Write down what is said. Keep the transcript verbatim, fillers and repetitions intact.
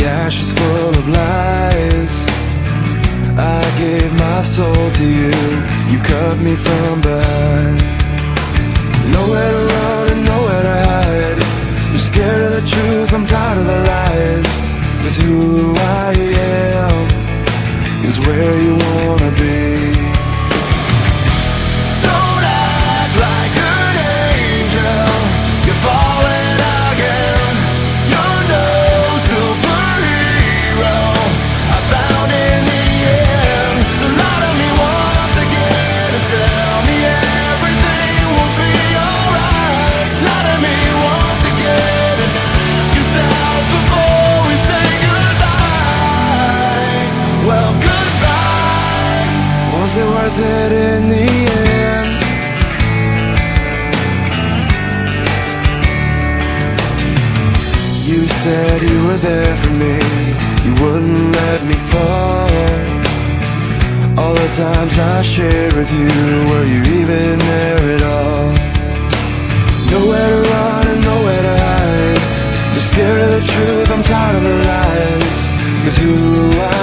ashes full of lies. I gave my soul to you, you cut me from behind. Nowhere to run and nowhere to hide. You're scared of the truth, I'm tired of the lies. 'Cause who I am is where you wanna be. Don't act like an angel, you're falling again. You're no superhero, I found in the end. So lie to me once again and tell me everything will be alright. Lie to me once again and ask yourself before we say goodbye. Well, goodbye. Was it worth it in the end? You said you were there for me, you wouldn't let me fall. All the times I shared with you, were you even there at all? Nowhere to run and nowhere to hide. You're scared of the truth, I'm tired of the lies. 'Cause who I